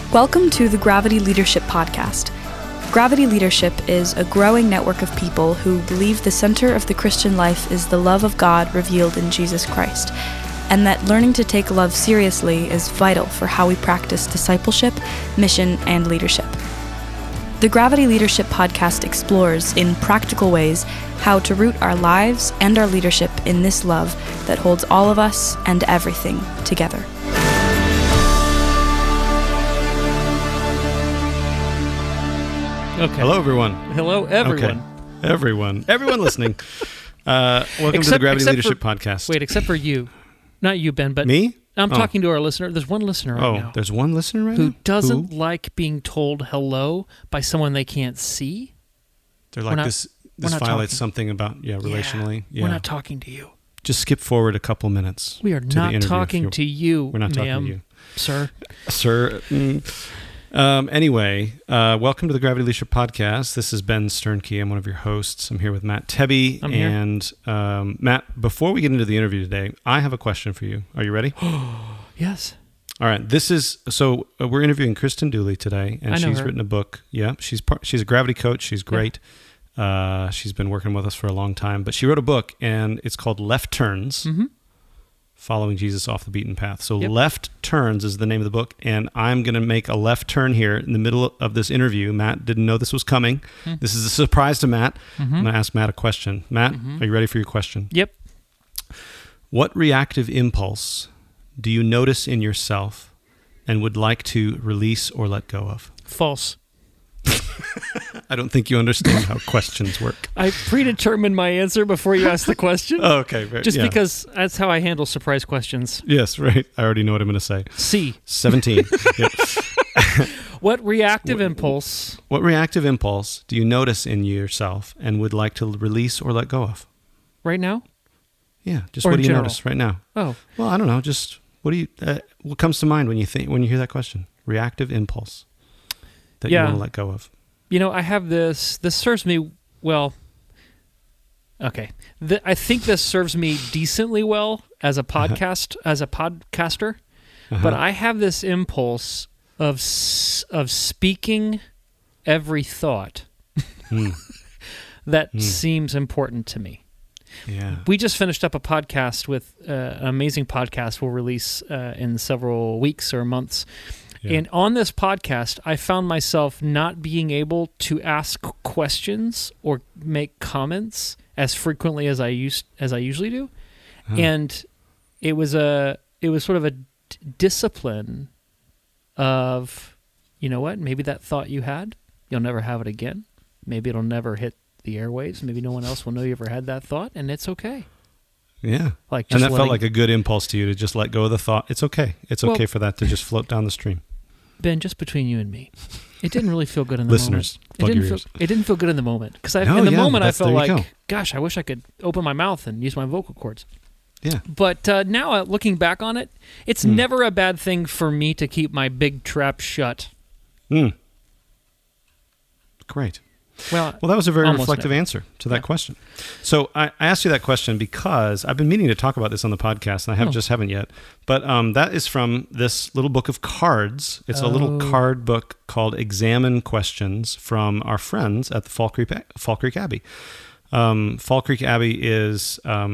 Welcome to the Gravity Leadership Podcast. Gravity Leadership is a growing network of people who believe the center of the Christian life is the love of God revealed in Jesus Christ, and that learning to take love seriously is vital for how we practice discipleship, mission, and leadership. The Gravity Leadership Podcast explores, in practical ways, how to root our lives and our leadership in this love that holds all of us and everything together. Okay. Hello, everyone. Hello, everyone. Okay. Everyone listening. Welcome to the Gravity Leadership Podcast. Wait, except for you. Not you, Ben, but me? I'm talking to our listener. There's one listener right now. Oh, there's one listener right who now? doesn't like being told hello by someone they can't see. They're like, this violates something about, relationally. Yeah. We're not talking to you. Just skip forward a couple minutes. We are not talking to you, We're not talking to you. Sir. Sir. Anyway, welcome to the Gravity Leadership Podcast. This is Ben Sternke. I'm one of your hosts. I'm here with Matt Tebbe. I'm here. And Matt, before we get into the interview today, I have a question for you. Are you ready? Yes. All right. We're interviewing Kristen Dooley today, and she's written a book. Yeah, she's a gravity coach. She's great. Yeah. She's been working with us for a long time, but she wrote a book, and it's called Left Turns. Mm-hmm. Following Jesus off the beaten path. So Left Turns is the name of the book, and I'm going to make a left turn here in the middle of this interview. Matt didn't know this was coming. Mm-hmm. This is a surprise to Matt. Mm-hmm. I'm going to ask Matt a question. Matt, Are you ready for your question? Yep. What reactive impulse do you notice in yourself and would like to release or let go of? False. I don't think you understand how questions work. I predetermined my answer before you asked the question. Oh, okay. Because that's how I handle surprise questions. Yes, right. I already know what I'm going to say. C. 17. What reactive impulse do you notice in yourself and would like to release or let go of? Right now? Yeah, just or what do you general? Notice right now? Oh. Well, I don't know. Just what comes to mind when you hear that question? Reactive impulse that you want to let go of. You know, I have this serves me well. Okay. I think this serves me decently well as a podcaster, but I have this impulse of speaking every thought that seems important to me. Yeah. We just finished up a podcast with an amazing podcast we'll release in several weeks or months. Yeah. And on this podcast, I found myself not being able to ask questions or make comments as frequently as I usually do. Huh. And it was sort of a discipline of, you know what, maybe that thought you had, you'll never have it again. Maybe it'll never hit the airwaves. Maybe no one else will know you ever had that thought, and it's okay. Yeah. And that felt like a good impulse to you to just let go of the thought. It's okay. It's okay for that to just float down the stream. Ben, just between you and me, it didn't really feel good in the Listeners, moment. Listeners, it didn't feel good in the moment. Because in the moment I felt like, gosh, I wish I could open my mouth and use my vocal cords. Yeah. But now looking back on it, it's never a bad thing for me to keep my big trap shut. Great. Well, that was a very reflective answer to that question. So I asked you that question because I've been meaning to talk about this on the podcast, and I haven't yet. But that is from this little book of cards. It's a little card book called Examine Questions from our friends at the Fall Creek Abbey. Fall Creek Abbey is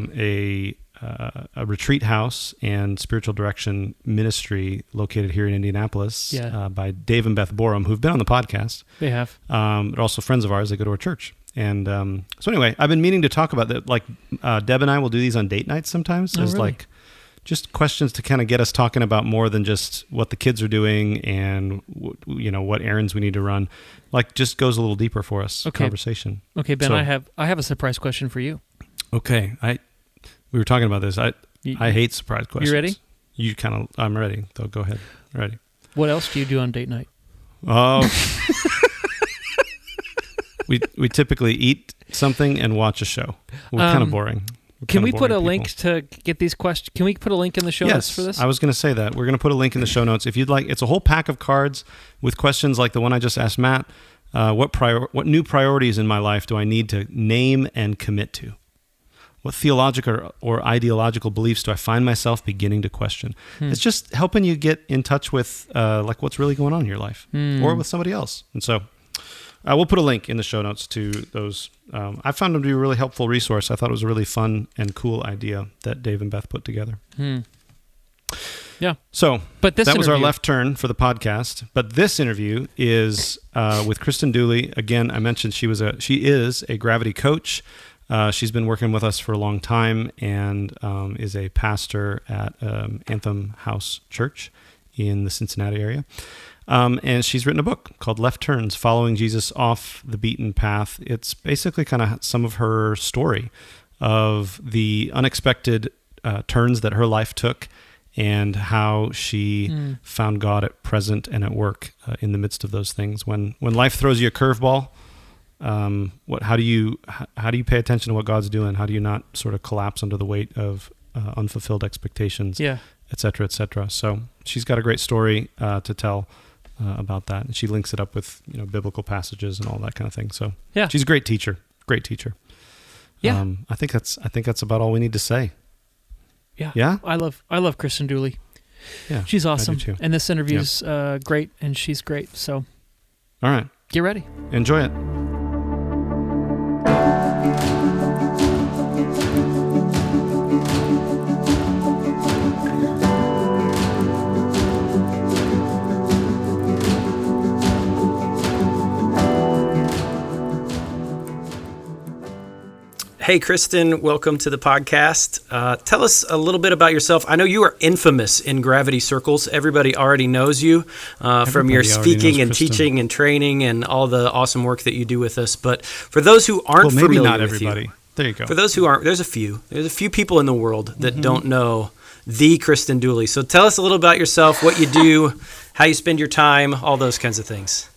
a retreat house and spiritual direction ministry located here in Indianapolis by Dave and Beth Borum, who've been on the podcast. They have. They're also friends of ours. They go to our church. And so anyway, I've been meaning to talk about that. Like Deb and I will do these on date nights sometimes. As like just questions to kind of get us talking about more than just what the kids are doing and what errands we need to run. Like just goes a little deeper for us. Conversation. Okay, Ben, I have a surprise question for you. Okay, we were talking about this. I hate surprise questions. You ready? I'm ready. So go ahead. Ready. What else do you do on date night? Oh. we typically eat something and watch a show. We're kind of boring. Can we put a link to get these questions? Can we put a link in the show notes for this? Yes, I was going to say that. We're going to put a link in the show notes. If you'd like, it's a whole pack of cards with questions like the one I just asked Matt. What new priorities in my life do I need to name and commit to? what theological or ideological beliefs do I find myself beginning to question? It's just helping you get in touch with like what's really going on in your life or with somebody else. And so we'll put a link in the show notes to those. I found them to be a really helpful resource. I thought it was a really fun and cool idea that Dave and Beth put together. Yeah. So but that was our left turn for the podcast. But this interview is with Kristen Dooley. Again, I mentioned she is a Gravity coach. She's been working with us for a long time and is a pastor at Anthem House Church in the Cincinnati area. And she's written a book called Left Turns, Following Jesus Off the Beaten Path. It's basically kind of some of her story of the unexpected turns that her life took and how she found God at present and at work in the midst of those things. When life throws you a curveball, how do you pay attention to what God's doing? How do you not sort of collapse under the weight of unfulfilled expectations, et cetera, et cetera? So she's got a great story to tell about that, and she links it up with biblical passages and all that kind of thing. So she's a great teacher. Yeah, I think that's about all we need to say. Yeah. I love Kristen Dooley. Yeah, she's awesome, I do too. And this interview's great, and she's great. So, all right, get ready, enjoy it. Hey, Kristen, welcome to the podcast. Tell us a little bit about yourself. I know you are infamous in Gravity circles. Everybody already knows you from your speaking and teaching and training and all the awesome work that you do with us. But for those who aren't familiar not with everybody. You, there you go. For those who aren't, there's a few people in the world that don't know the Kristen Dooley. So tell us a little about yourself, what you do, how you spend your time, all those kinds of things.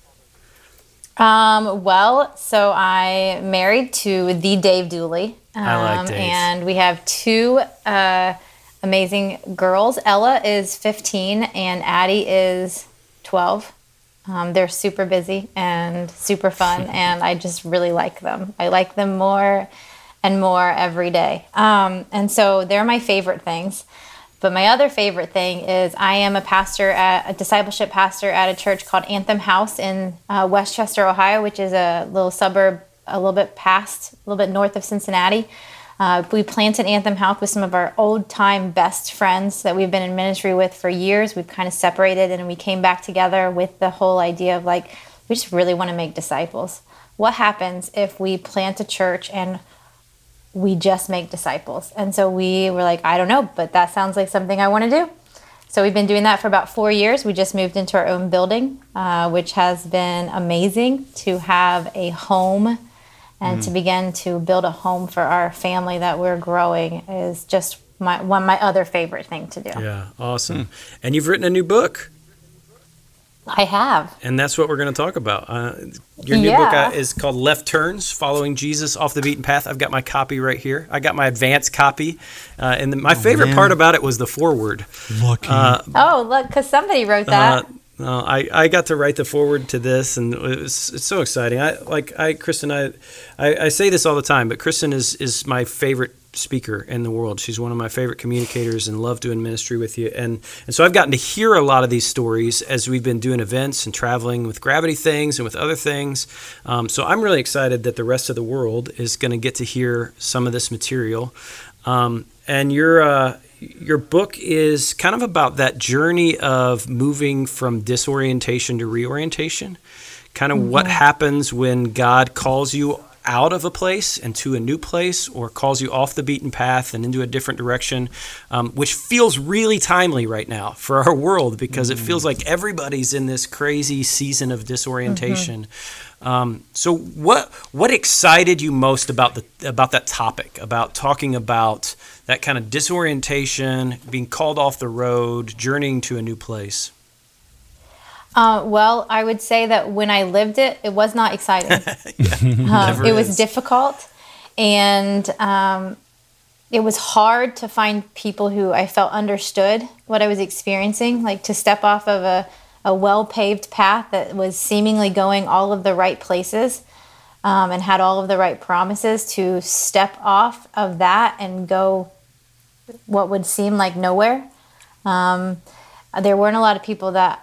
So I'm married to the Dave Dooley. I like Dave. And we have two amazing girls. Ella is 15 and Addie is 12. They're super busy and super fun, and I just really like them. I like them more and more every day. And so they're my favorite things. But my other favorite thing is I am a discipleship pastor at a church called Anthem House in Westchester, Ohio, which is a little suburb a little bit north of Cincinnati. We planted Anthem House with some of our old-time best friends that we've been in ministry with for years. We've kind of separated, and we came back together with the whole idea of we just really want to make disciples. What happens if we plant a church and we just make disciples? And so we were like, I don't know, but that sounds like something I want to do. So we've been doing that for about 4 years. We just moved into our own building, which has been amazing to have a home and to begin to build a home for our family that we're growing is just my other favorite thing to do. Yeah, awesome. And you've written a new book. I have. And that's what we're going to talk about. Your new book is called Left Turns, Following Jesus Off the Beaten Path. I've got my copy right here. I got my advanced copy. And my favorite part about it was the foreword. Lucky. Look, because somebody wrote that. I got to write the foreword to this, and it's so exciting. Kristen, I say this all the time, but Kristen is my favorite speaker in the world. She's one of my favorite communicators and love doing ministry with you. And so I've gotten to hear a lot of these stories as we've been doing events and traveling with Gravity things and with other things. So I'm really excited that the rest of the world is going to get to hear some of this material. And your book is kind of about that journey of moving from disorientation to reorientation, kind of what happens when God calls you out of a place and to a new place, or calls you off the beaten path and into a different direction, which feels really timely right now for our world because it feels like everybody's in this crazy season of disorientation. So what excited you most about that topic, about talking about that kind of disorientation, being called off the road, journeying to a new place? Well, I would say that when I lived it, it was not exciting. It was difficult, and it was hard to find people who I felt understood what I was experiencing, like to step off of a well-paved path that was seemingly going all of the right places. and had all of the right promises to step off of that and go what would seem like nowhere. There weren't a lot of people that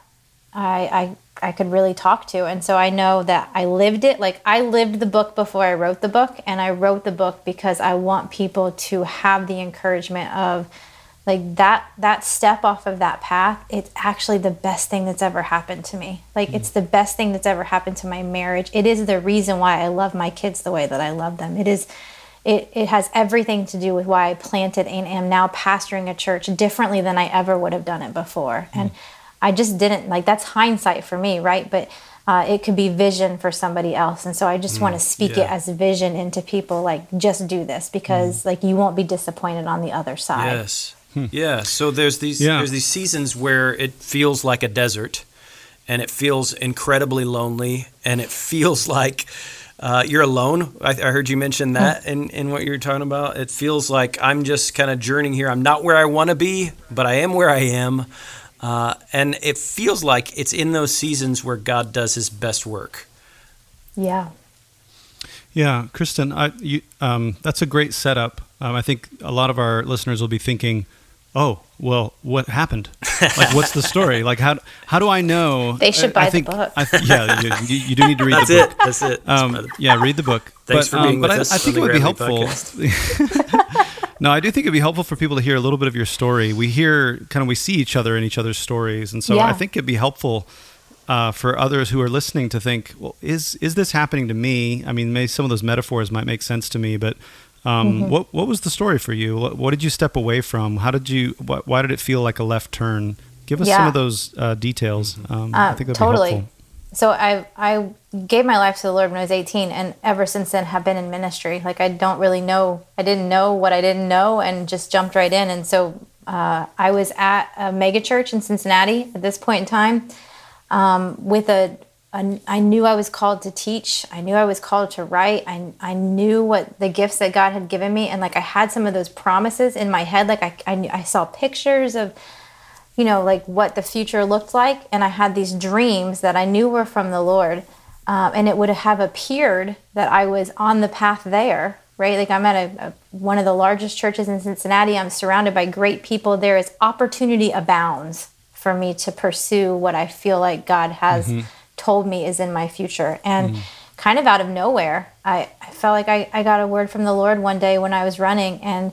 I could really talk to. And so I know that I lived it. Like, I lived the book before I wrote the book, and I wrote the book because I want people to have the encouragement of, like, that step off of that path. It's actually the best thing that's ever happened to me. Like, it's the best thing that's ever happened to my marriage. It is the reason why I love my kids the way that I love them. It has everything to do with why I planted and am now pastoring a church differently than I ever would have done it before. And I just didn't, like, that's hindsight for me, right? But it could be vision for somebody else. And so I just want to speak it as vision into people, like, just do this, because like, you won't be disappointed on the other side. Yes. Yeah. So there's these seasons where it feels like a desert, and it feels incredibly lonely, and it feels like you're alone. I heard you mention that in what you're talking about. It feels like I'm just kind of journeying here. I'm not where I want to be, but I am where I am. And it feels like it's in those seasons where God does his best work. Yeah. Yeah, Kristen, that's a great setup. I think a lot of our listeners will be thinking, oh, well, what happened? Like, what's the story? Like, how do I know? They should buy the book. You do need to read the book. That's it. Read the book. Thanks for being with us. I think it would be helpful. No, I do think it'd be helpful for people to hear a little bit of your story. We see each other in each other's stories. And so I think it'd be helpful for others who are listening to think, well, is this happening to me? I mean, maybe some of those metaphors might make sense to me, but what was the story for you? What did you step away from? Why did it feel like a left turn? Give us some of those details. I think that'd be helpful. So I gave my life to the Lord when I was 18, and ever since then have been in ministry. Like, I didn't know what I didn't know, and just jumped right in. And so I was at a mega church in Cincinnati at this point in time, I knew I was called to teach. I knew I was called to write. I knew what the gifts that God had given me, and like, I had some of those promises in my head. Like, I saw pictures of, like, what the future looked like. And I had these dreams that I knew were from the Lord. And it would have appeared that I was on the path there, right? Like, I'm at one of the largest churches in Cincinnati. I'm surrounded by great people. There is opportunity abounds for me to pursue what I feel like God has told me is in my future. And kind of out of nowhere, I felt like I got a word from the Lord one day when I was running. And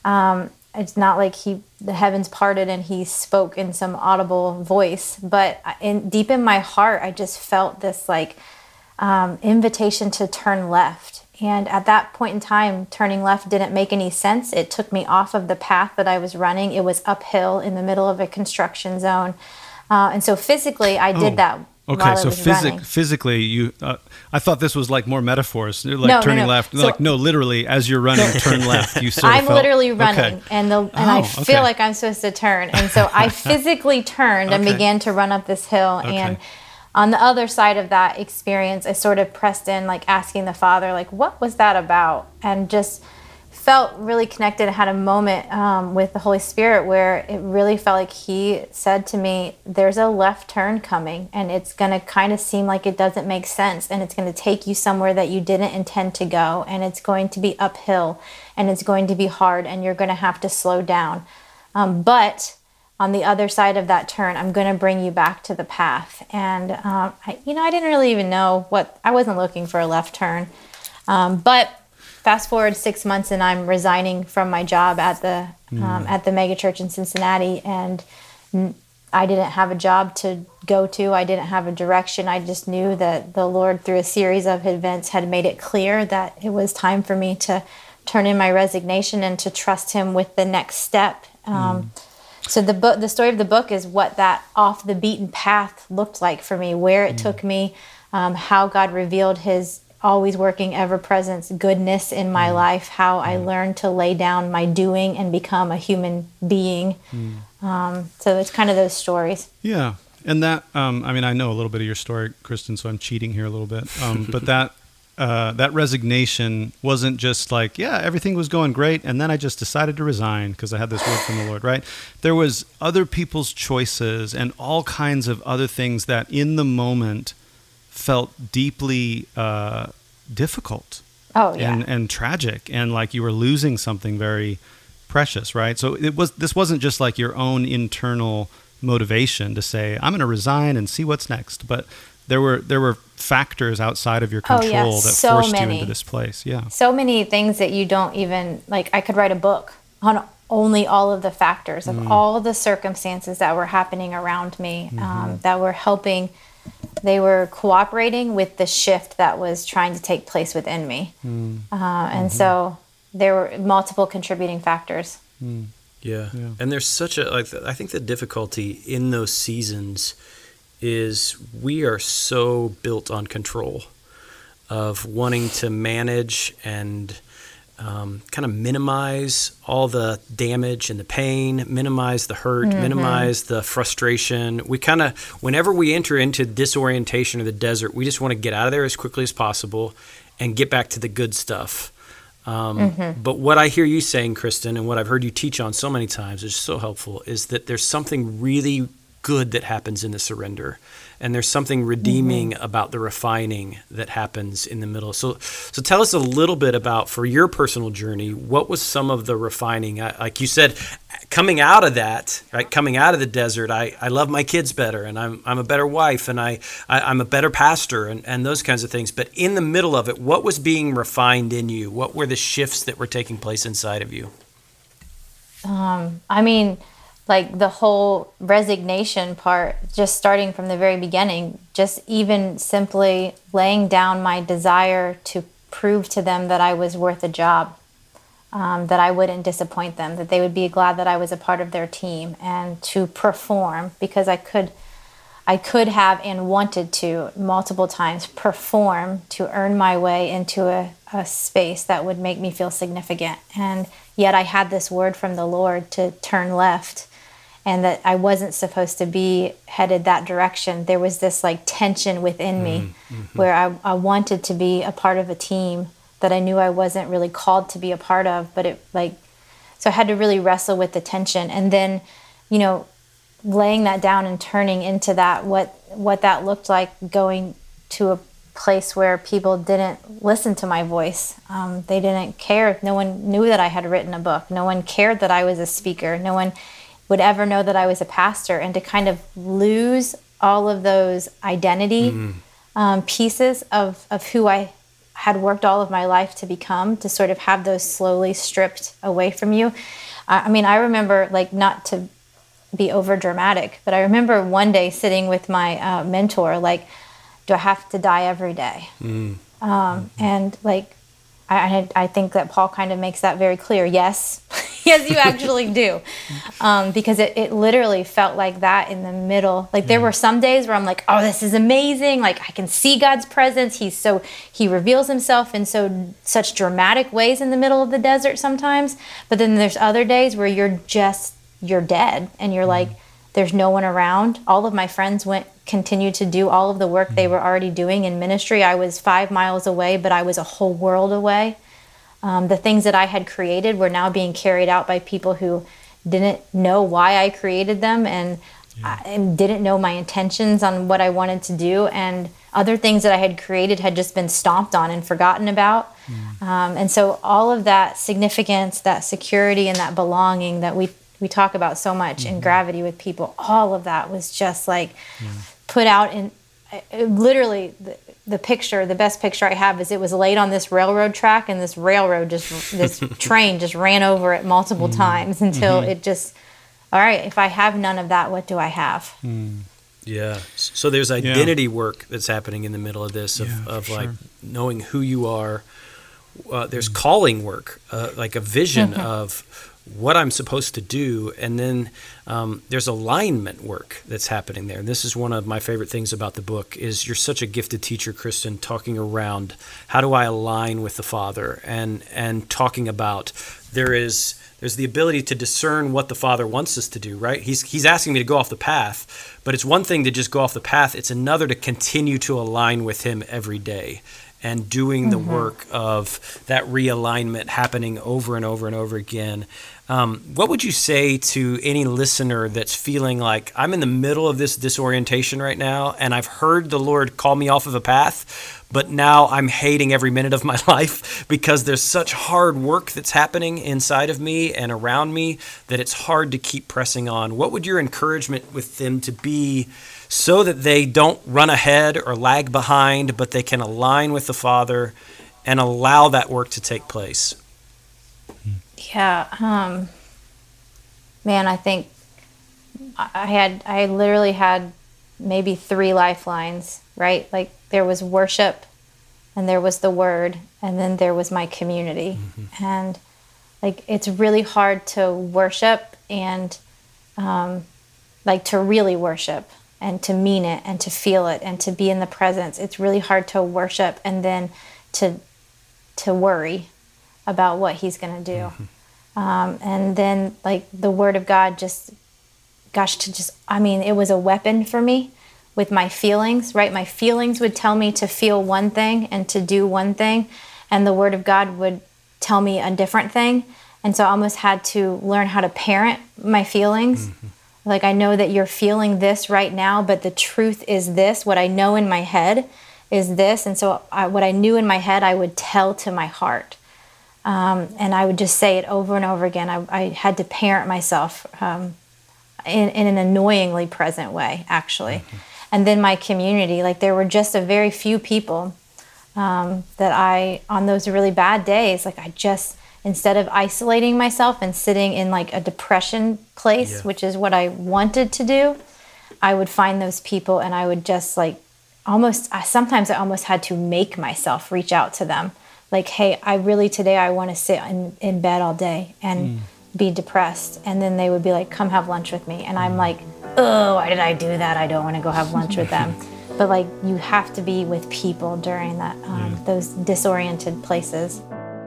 it's not like the heavens parted and he spoke in some audible voice, but deep in my heart, I just felt this like invitation to turn left. And at that point in time, turning left didn't make any sense. It took me off of the path that I was running. It was uphill in the middle of a construction zone. And so physically, I did that. Okay, so physically, you. I thought this was like more metaphors, like turning left. So, like, no, literally, as you're running, turn left. You sort of I'm literally running, and I feel like I'm supposed to turn, and so I physically turned and began to run up this hill. And on the other side of that experience, I sort of pressed in, like asking the Father, like, what was that about? And just felt really connected. I had a moment with the Holy Spirit where it really felt like he said to me, there's a left turn coming, and it's going to kind of seem like it doesn't make sense, and it's going to take you somewhere that you didn't intend to go, and it's going to be uphill, and it's going to be hard, and you're going to have to slow down. But on the other side of that turn, I'm going to bring you back to the path. And, I didn't really even know I wasn't looking for a left turn. But fast forward 6 months, and I'm resigning from my job at the mega church in Cincinnati, and I didn't have a job to go to. I didn't have a direction. I just knew that the Lord, through a series of events, had made it clear that it was time for me to turn in my resignation and to trust Him with the next step. So the story of the book is what that off the beaten path looked like for me, where it took me, how God revealed His always working, ever-present goodness in my life, how I learned to lay down my doing and become a human being. So it's kind of those stories. Yeah. And that, I know a little bit of your story, Kristen, so I'm cheating here a little bit. But that resignation wasn't just like, everything was going great, and then I just decided to resign because I had this word from the Lord, right? There was other people's choices and all kinds of other things that in the moment felt deeply difficult. Oh, yeah. And tragic, and like you were losing something very precious, right? So this wasn't just like your own internal motivation to say, I'm going to resign and see what's next, but there were factors outside of your control that forced you into this place. Yeah. So many things that you don't even, like, I could write a book on only all of the factors of all the circumstances that were happening around me, that were helping. They were cooperating with the shift that was trying to take place within me. And so there were multiple contributing factors. Yeah. And there's such I think the difficulty in those seasons is we are so built on control, of wanting to manage and kind of minimize all the damage and the pain, minimize the hurt, minimize the frustration. We kind of, whenever we enter into disorientation or the desert, we just want to get out of there as quickly as possible and get back to the good stuff. But what I hear you saying, Kristen, and what I've heard you teach on so many times, is so helpful, is that there's something really good that happens in the surrender. And there's something redeeming about the refining that happens in the middle. So tell us a little bit about, for your personal journey, what was some of the refining? Like you said, coming out of that, right? Coming out of the desert, I love my kids better, and I'm a better wife, and I'm a better pastor, and those kinds of things. But in the middle of it, what was being refined in you? What were the shifts that were taking place inside of you? I mean, like the whole resignation part, just starting from the very beginning, just even simply laying down my desire to prove to them that I was worth a job, that I wouldn't disappoint them, that they would be glad that I was a part of their team, and to perform, because I could have and wanted to multiple times perform to earn my way into a space that would make me feel significant. And yet I had this word from the Lord to turn left, and that I wasn't supposed to be headed that direction. There was this like tension within me where I wanted to be a part of a team that I knew I wasn't really called to be a part of, but so I had to really wrestle with the tension. And then, laying that down and turning into that, what that looked like, going to a place where people didn't listen to my voice. They didn't care. No one knew that I had written a book. No one cared that I was a speaker. No one would ever know that I was a pastor. And to kind of lose all of those identity pieces of who I had worked all of my life to become, to sort of have those slowly stripped away from you. I mean, I remember, like, not to be over dramatic, but I remember one day sitting with my mentor, like, do I have to die every day? And like, I think that Paul kind of makes that very clear. Yes, yes, you actually do. Because it literally felt like that in the middle. Like there were some days where I'm like, oh, this is amazing. Like I can see God's presence. He reveals himself in such dramatic ways in the middle of the desert sometimes. But then there's other days where you're dead and you're like, there's no one around. All of my friends continued to do all of the work they were already doing in ministry. I was 5 miles away, but I was a whole world away. The things that I had created were now being carried out by people who didn't know why I created them and didn't know my intentions on what I wanted to do. And other things that I had created had just been stomped on and forgotten about. And so all of that significance, that security, and that belonging that we talk about so much in Gravity with people, all of that was just like put out in literally the best picture I have is it was laid on this railroad track, and this train just ran over it multiple times until it just, all right, if I have none of that, what do I have? Yeah. So there's identity work that's happening in the middle of this of like knowing who you are. There's calling work, like a vision of what I'm supposed to do. And then there's alignment work that's happening there. And this is one of my favorite things about the book is you're such a gifted teacher, Kristen, talking around how do I align with the Father and talking about there's the ability to discern what the Father wants us to do, right? He's asking me to go off the path, but it's one thing to just go off the path. It's another to continue to align with him every day. and doing the work of that realignment happening over and over and over again. What would you say to any listener that's feeling like I'm in the middle of this disorientation right now, and I've heard the Lord call me off of a path, but now I'm hating every minute of my life because there's such hard work that's happening inside of me and around me that it's hard to keep pressing on? What would your encouragement with them to be so that they don't run ahead or lag behind, but they can align with the Father and allow that work to take place? Yeah, man, I think I literally had maybe 3 lifelines, right? Like there was worship, and there was the Word, and then there was my community. And like it's really hard to worship and like to really worship and to mean it and to feel it and to be in the presence. It's really hard to worship and then to worry about what He's going to do. And then like the Word of God it was a weapon for me with my feelings, right? My feelings would tell me to feel one thing and to do one thing, and the Word of God would tell me a different thing. And so I almost had to learn how to parent my feelings. Like, I know that you're feeling this right now, but the truth is this. What I know in my head is this. And so what I knew in my head, I would tell to my heart. And I would just say it over and over again. I had to parent myself in an annoyingly present way, actually. And then my community, like there were just a very few people that on those really bad days, like I just, instead of isolating myself and sitting in like a depression place, which is what I wanted to do, I would find those people and I would just like sometimes I almost had to make myself reach out to them. Like, hey, today I want to sit in bed all day and be depressed. And then they would be like, come have lunch with me. And I'm like, oh, why did I do that? I don't want to go have lunch with them. But like, you have to be with people during that those disoriented places.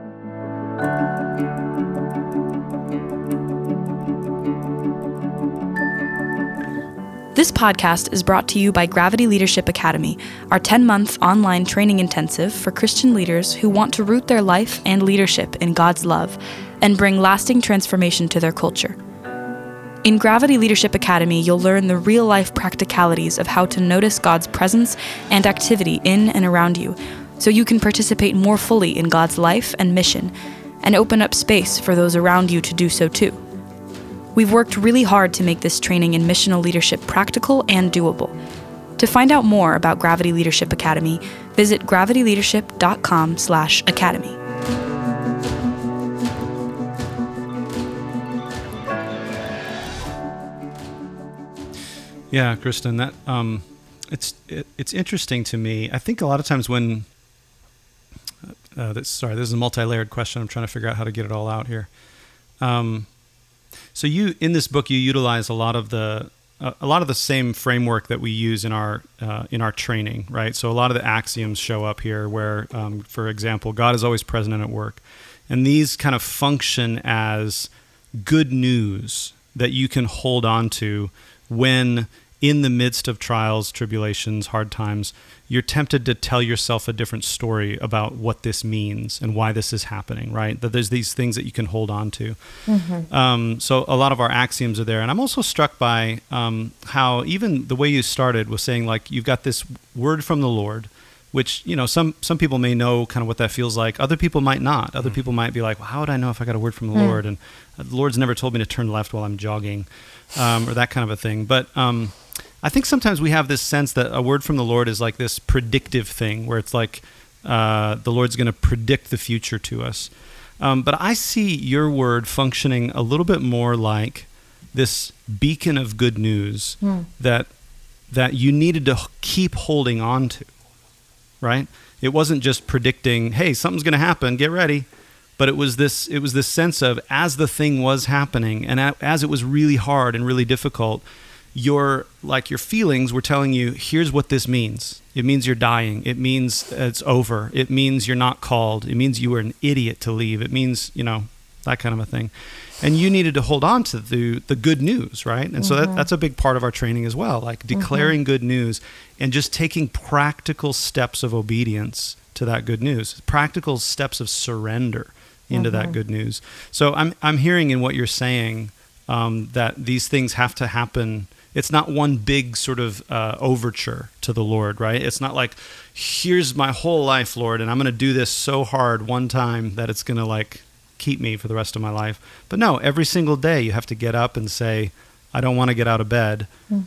This podcast is brought to you by Gravity Leadership Academy, our 10-month online training intensive for Christian leaders who want to root their life and leadership in God's love and bring lasting transformation to their culture. In Gravity Leadership Academy, you'll learn the real-life practicalities of how to notice God's presence and activity in and around you, so you can participate more fully in God's life and mission, and open up space for those around you to do so too. We've worked really hard to make this training in missional leadership practical and doable. To find out more about Gravity Leadership Academy, visit gravityleadership.com/academy. Yeah, Kristen, that it's interesting to me. I think a lot of times when this is a multi-layered question. I'm trying to figure out how to get it all out here. So you, in this book, you utilize a lot of the same framework that we use in our training, right? So a lot of the axioms show up here where, for example, God is always present and at work. And these kind of function as good news that you can hold on to when in the midst of trials, tribulations, hard times, you're tempted to tell yourself a different story about what this means and why this is happening, right? That there's these things that you can hold on to. So a lot of our axioms are there. And I'm also struck by how even the way you started was saying, like, you've got this word from the Lord, which, you know, some people may know kind of what that feels like. Other people might not. Other people might be like, well, how would I know if I got a word from the Lord? And the Lord's never told me to turn left while I'm jogging, or that kind of a thing. But I think sometimes we have this sense that a word from the Lord is like this predictive thing where it's like the Lord's going to predict the future to us. But I see your word functioning a little bit more like this beacon of good news that you needed to keep holding on to, right? It wasn't just predicting, hey, something's going to happen, get ready. But it was this sense of, as the thing was happening and as it was really hard and really difficult, your feelings were telling you, here's what this means. It means you're dying. It means it's over. It means you're not called. It means you were an idiot to leave. It means, that kind of a thing. And you needed to hold on to the good news, right? And so that's a big part of our training as well, like declaring good news and just taking practical steps of obedience to that good news, practical steps of surrender into that good news. So I'm hearing in what you're saying that these things have to happen. It's not one big sort of overture to the Lord, right? It's not like, here's my whole life, Lord, and I'm going to do this so hard one time that it's going to like keep me for the rest of my life. But no, every single day you have to get up and say, I don't want to get out of bed,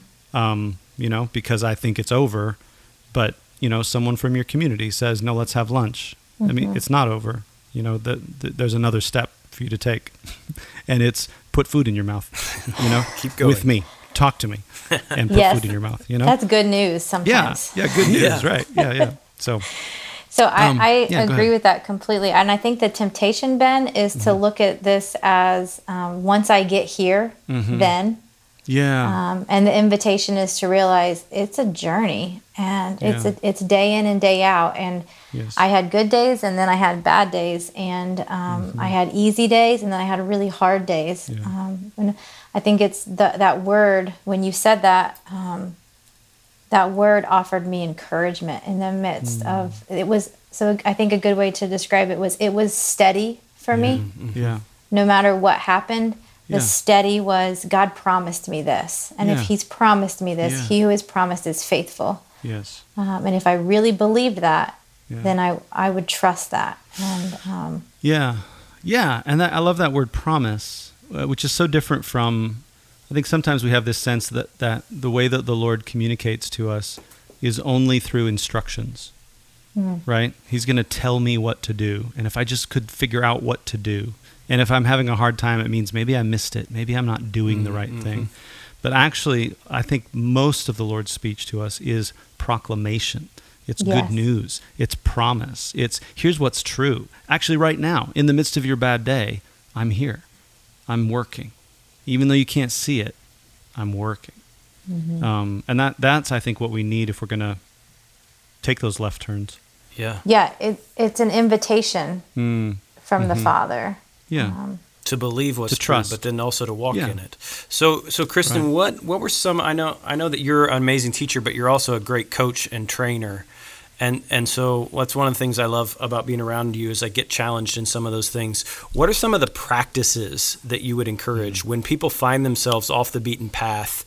because I think it's over. But, someone from your community says, no, let's have lunch. I mean, it's not over. There's another step for you to take, and it's put food in your mouth, Keep going. with me. Talk to me and put food in your mouth, That's good news sometimes. Yeah, good news, right. Yeah. So I agree with that completely. And I think the temptation, Ben, is to look at this as once I get here, then. Yeah. And the invitation is to realize it's a journey, and it's day in and day out. And I had good days, and then I had bad days, and I had easy days, and then I had really hard days. Yeah. And I think it's that word, when you said that, that word offered me encouragement in the midst of it. Was so I think a good way to describe it was steady for me. Yeah. No matter what happened, the steady was, God promised me this, and if He's promised me this, He who has promised is faithful. Yes. And if I really believed that, then I would trust that. And and I love that word promise, which is so different from. I think sometimes we have this sense that the way that the Lord communicates to us is only through instructions, right? He's going to tell me what to do. And if I just could figure out what to do, and if I'm having a hard time, it means maybe I missed it. Maybe I'm not doing the right thing. But actually, I think most of the Lord's speech to us is proclamation. It's good news. It's promise. It's here's what's true. Actually, right now, in the midst of your bad day, I'm here. I'm working. Even though you can't see it, I'm working. And that's, I think, what we need if we're going to take those left turns. Yeah. Yeah, it's an invitation from the Father. Yeah. To believe what's to true, trust. but then also to walk in it. So Kristen, what were some? I know that you're an amazing teacher, but you're also a great coach and trainer. And so that's one of the things I love about being around you is I get challenged in some of those things. What are some of the practices that you would encourage when people find themselves off the beaten path?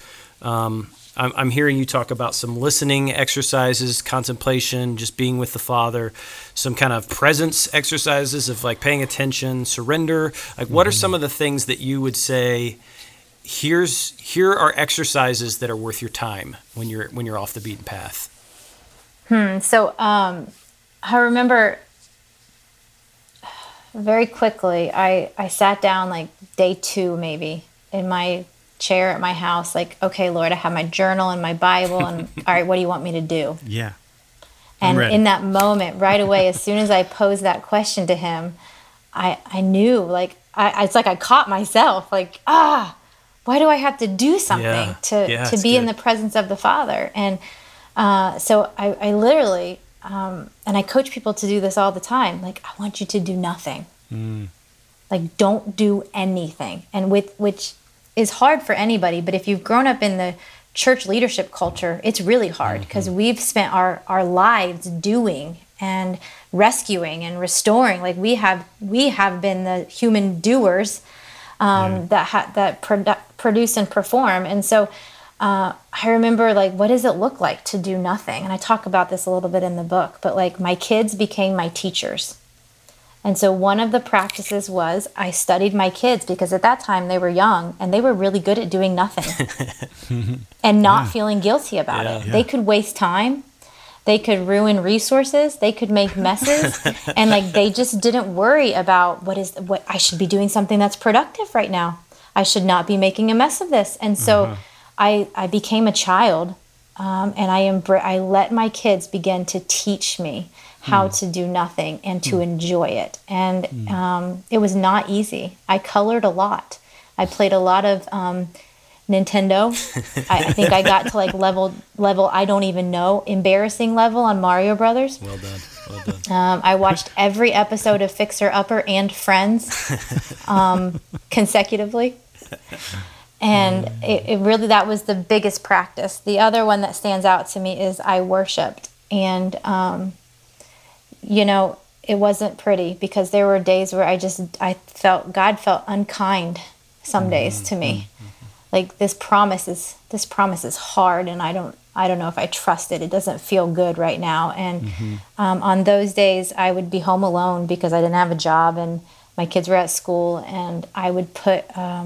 I'm hearing you talk about some listening exercises, contemplation, just being with the Father, some kind of presence exercises of like paying attention, surrender. Like what are some of the things that you would say, here are exercises that are worth your time when you're off the beaten path? So I remember very quickly, I sat down like day 2 maybe in my chair at my house, like, okay, Lord, I have my journal and my Bible, and all right, what do you want me to do? Yeah. And in that moment, right away, as soon as I posed that question to Him, I knew, like, it's like I caught myself, like, why do I have to do something to be in the presence of the Father? And so I literally, and I coach people to do this all the time, like, I want you to do nothing. Like, don't do anything. And which is hard for anybody, but if you've grown up in the church leadership culture, it's really hard because we've spent our lives doing and rescuing and restoring. Like we have been the human doers that produce and perform. And so I remember, like, what does it look like to do nothing? And I talk about this a little bit in the book, but like my kids became my teachers. And so one of the practices was I studied my kids because at that time they were young and they were really good at doing nothing and not feeling guilty about it. Yeah. They could waste time. They could ruin resources. They could make messes. And like, they just didn't worry about what I should be doing something that's productive right now. I should not be making a mess of this. And so I became a child, and I let my kids begin to teach me how to do nothing and to enjoy it. And it was not easy. I colored a lot. I played a lot of Nintendo. I think I got to like level I don't even know, embarrassing level on Mario Brothers. Well done. I watched every episode of Fixer Upper and Friends consecutively. And it really, that was the biggest practice. The other one that stands out to me is I worshiped. And it wasn't pretty, because there were days where I felt God felt unkind some days to me. Like this promise is hard, and I don't know if I trust it. It doesn't feel good right now. And on those days, I would be home alone because I didn't have a job and my kids were at school, and I would put,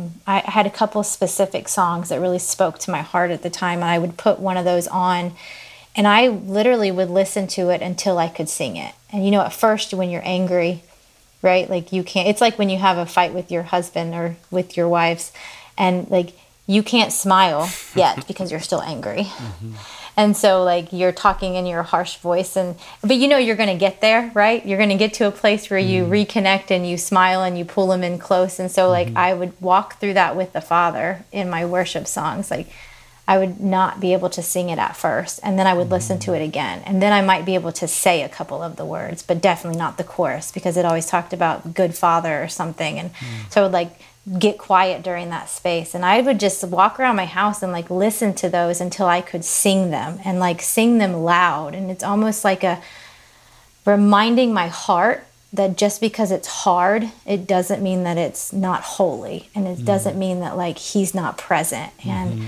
I had a couple of specific songs that really spoke to my heart at the time, and I would put one of those on, and I literally would listen to it until I could sing it. And at first when you're angry, right? Like you can't, it's like when you have a fight with your husband or with your wives, and like you can't smile yet because you're still angry. And so like you're talking in your harsh voice, but you're going to get there, right? You're going to get to a place where you reconnect and you smile and you pull them in close. And so like I would walk through that with the Father in my worship songs. Like I would not be able to sing it at first, and then I would listen to it again, and then I might be able to say a couple of the words, but definitely not the chorus, because it always talked about good Father or something. And so I would like get quiet during that space, and I would just walk around my house and like listen to those until I could sing them, and like sing them loud. And it's almost like a reminding my heart that just because it's hard, it doesn't mean that it's not holy, and it doesn't mean that like he's not present. And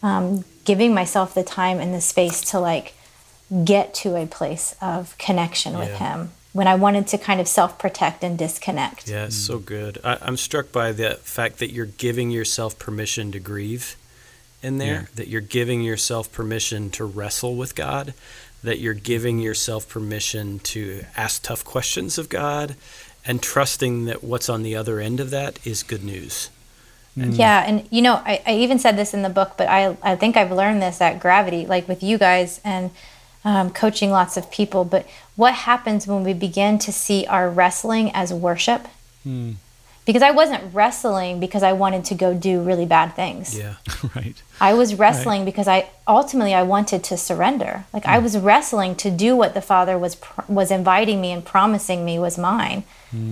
giving myself the time and the space to like get to a place of connection with him when I wanted to kind of self-protect and disconnect. Yeah, it's so good. I'm struck by the fact that you're giving yourself permission to grieve in there, that you're giving yourself permission to wrestle with God, that you're giving yourself permission to ask tough questions of God, and trusting that what's on the other end of that is good news. Yeah, and I even said this in the book, but I think I've learned this at Gravity, like with you guys and coaching lots of people. But what happens when we begin to see our wrestling as worship? Because I wasn't wrestling because I wanted to go do really bad things. Yeah, right. I was wrestling because I wanted to surrender. Like I was wrestling to do what the Father was inviting me and promising me was mine.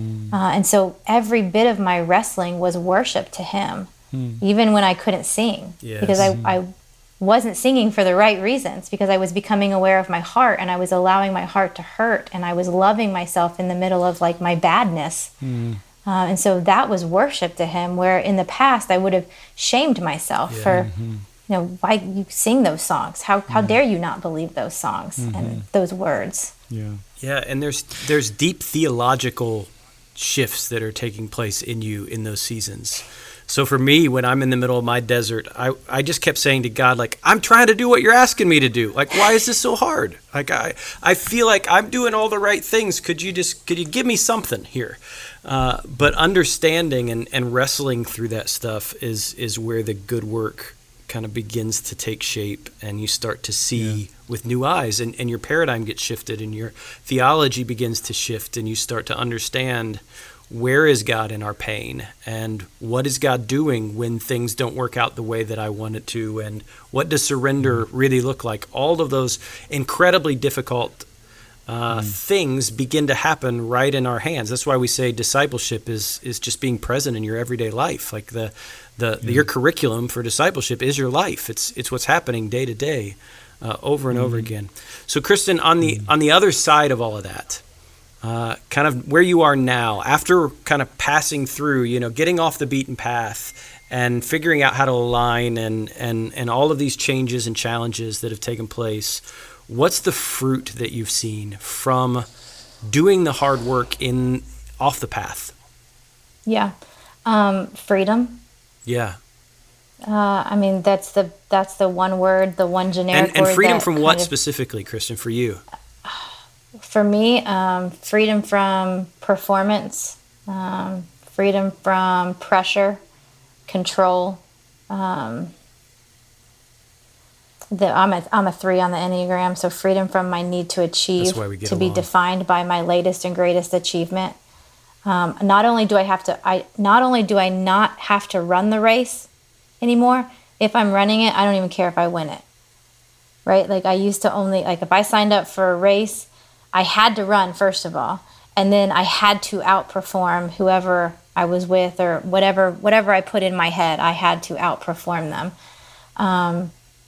And so every bit of my wrestling was worship to him, even when I couldn't sing. Yes. Because I wasn't singing for the right reasons, because I was becoming aware of my heart, and I was allowing my heart to hurt, and I was loving myself in the middle of like my badness. And so that was worship to him, where in the past I would have shamed myself for, why you sing those songs? How dare you not believe those songs and those words? Yeah, and there's deep theological shifts that are taking place in you in those seasons. So for me, when I'm in the middle of my desert, I just kept saying to God, like, I'm trying to do what you're asking me to do. Like, why is this so hard? Like, I feel like I'm doing all the right things. Could you give me something here? But understanding and wrestling through that stuff is where the good work kind of begins to take shape, and you start to see with new eyes, and your paradigm gets shifted, and your theology begins to shift, and you start to understand, where is God in our pain, and what is God doing when things don't work out the way that I want it to, and what does surrender really look like? All of those incredibly difficult things begin to happen right in our hands. That's why we say discipleship is just being present in your everyday life. Like your curriculum for discipleship is your life. It's what's happening day to day, over and over again. So Kristen, on the other side of all of that, kind of where you are now, after kind of passing through, getting off the beaten path and figuring out how to align and all of these changes and challenges that have taken place, what's the fruit that you've seen from doing the hard work off the path? Yeah. Freedom. Yeah. I mean, that's the one word, the one generic word. And freedom from what specifically, Kristen, for you? For me, freedom from performance, freedom from pressure, control. I'm a 3 on the Enneagram, so freedom from my need to achieve, to be defined by my latest and greatest achievement. Not only do I not have to run the race anymore, if I'm running it, I don't even care if I win it. Right? Like I used to only, like if I signed up for a race, I had to run first of all, and then I had to outperform whoever I was with, or whatever I put in my head, I had to outperform them.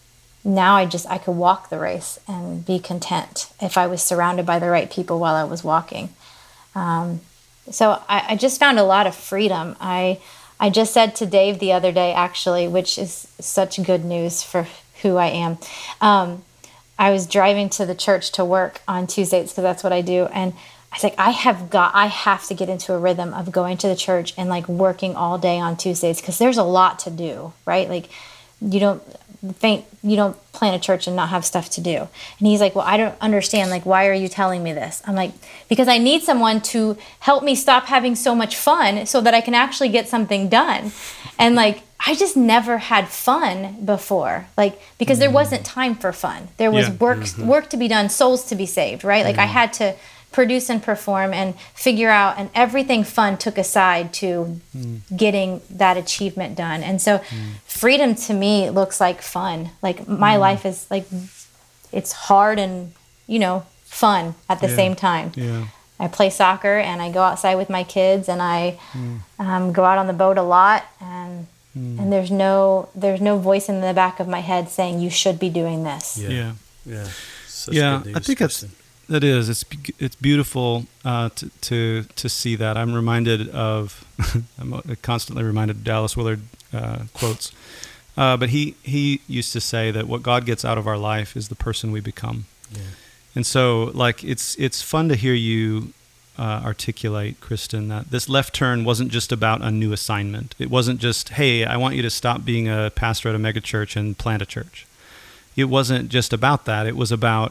now I could walk the race and be content if I was surrounded by the right people while I was walking. So I just found a lot of freedom. I just said to Dave the other day, actually, which is such good news for who I am. I was driving to the church to work on Tuesdays because that's what I do. And I was like, I have to get into a rhythm of going to the church and like working all day on Tuesdays because there's a lot to do, right? Like you don't plan a church and not have stuff to do. And he's like, well, I don't understand. Like, why are you telling me this? I'm like, because I need someone to help me stop having so much fun so that I can actually get something done. And like, I just never had fun before, like, because there wasn't time for fun. There was work to be done, souls to be saved, right? Like I had to produce and perform and figure out, and everything fun took aside to getting that achievement done. And so freedom to me looks like fun. Like my life is like, it's hard and, fun at the same time. Yeah. I play soccer and I go outside with my kids and I go out on the boat a lot and there's no voice in the back of my head saying you should be doing this. Yeah. Such good news, I think that is. It's beautiful to see that. I'm reminded of. I'm constantly reminded of Dallas Willard quotes, but he used to say that what God gets out of our life is the person we become. Yeah. And so, like, it's fun to hear you articulate, Kristen, that this left turn wasn't just about a new assignment. It wasn't just, hey, I want you to stop being a pastor at a megachurch and plant a church. It wasn't just about that. It was about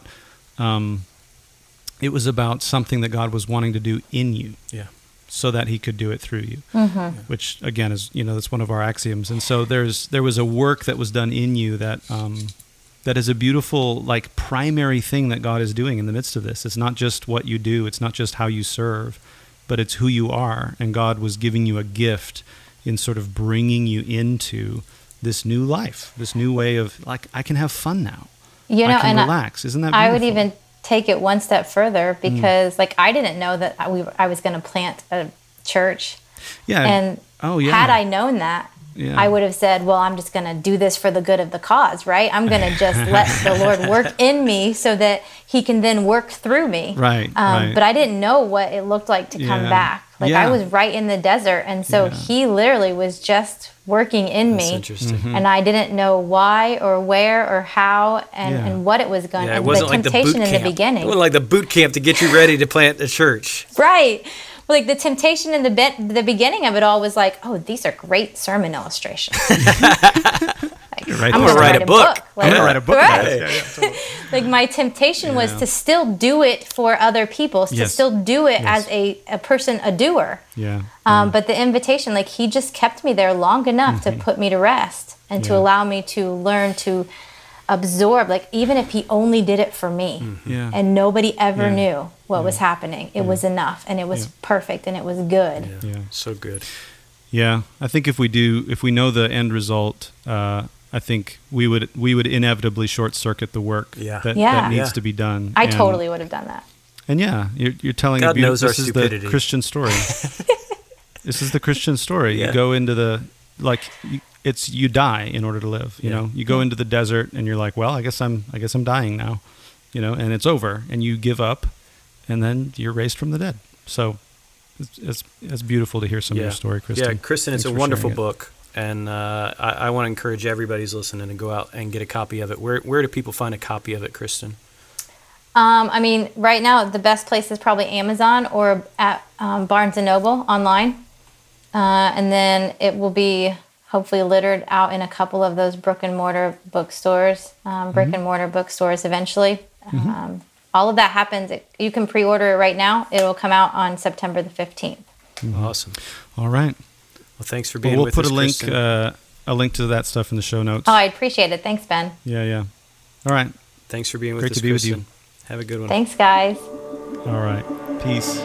something that God was wanting to do in you, so that He could do it through you. Which again is, that's one of our axioms. And so there was a work that was done in you that is a beautiful, like, primary thing that God is doing in the midst of this. It's not just what you do. It's not just how you serve, but it's who you are. And God was giving you a gift in sort of bringing you into this new life, this new way of, like, I can have fun now. I can relax. Isn't that beautiful? I would even take it one step further because, like, I didn't know that I was going to plant a church. Yeah. And had I known that, I would have said, well, I'm just going to do this for the good of the cause, right? I'm going to just let the Lord work in me so that He can then work through me. Right. But I didn't know what it looked like to come back. Like I was right in the desert. And so He literally was just working in me. Interesting. And I didn't know why or where or how and what it was going to. It wasn't the temptation like the boot camp. in the beginning. It wasn't like the boot camp to get you ready to plant the church. Right. Like the temptation in the beginning of it all was like, oh, these are great sermon illustrations. I'm going to write a book. I'm going to write a book. Right. Totally. Like my temptation was to still do it for other people, to still do it as a person, a doer. But the invitation, like He just kept me there long enough to put me to rest and to allow me to learn to absorb, like even if He only did it for me and nobody ever knew what was happening, it was enough and it was perfect and it was good. So good. Yeah, I think if we know the end result, I think we would inevitably short circuit the work that needs to be done. I totally would have done that. And you're telling God knows this our is stupidity. The Christian story. This is the Christian story. You go into the you die in order to live. You know, you go into the desert and you're like, well, I guess I'm dying now. And it's over, and you give up, and then you're raised from the dead. So it's beautiful to hear some of your story, Kristen. Yeah, Kristen, it's a wonderful book. And I want to encourage everybody who's listening to go out and get a copy of it. Where do people find a copy of it, Kristen? I mean, right now, the best place is probably Amazon or at Barnes & Noble online. And then it will be hopefully littered out in a couple of those brick and mortar bookstores eventually. All of that happens. You can pre-order it right now. It will come out on September the 15th. Awesome. All right. Well, thanks for being with us, Kristen. We'll put a link to that stuff in the show notes. Oh, I appreciate it. Thanks, Ben. Yeah. All right. Thanks for being with us, Great to be Kristen. with you. Have a good one. Thanks, guys. All right. Peace.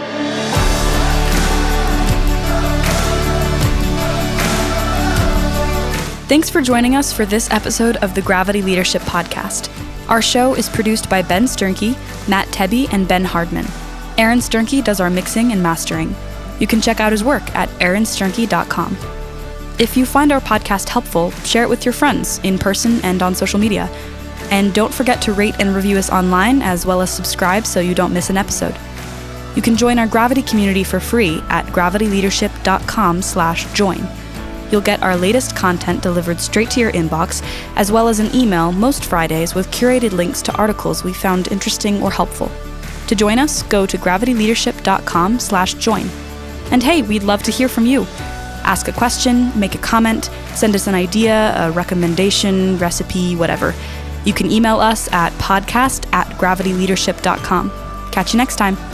Thanks for joining us for this episode of the Gravity Leadership Podcast. Our show is produced by Ben Sternke, Matt Tebbe, and Ben Hardman. Aaron Sternke does our mixing and mastering. You can check out his work at aaronsternke.com. If you find our podcast helpful, share it with your friends in person and on social media. And don't forget to rate and review us online, as well as subscribe so you don't miss an episode. You can join our Gravity community for free at gravityleadership.com/join. You'll get our latest content delivered straight to your inbox, as well as an email most Fridays with curated links to articles we found interesting or helpful. To join us, go to gravityleadership.com/join. And hey, we'd love to hear from you. Ask a question, make a comment, send us an idea, a recommendation, recipe, whatever. You can email us at podcast@gravityleadership.com. Catch you next time.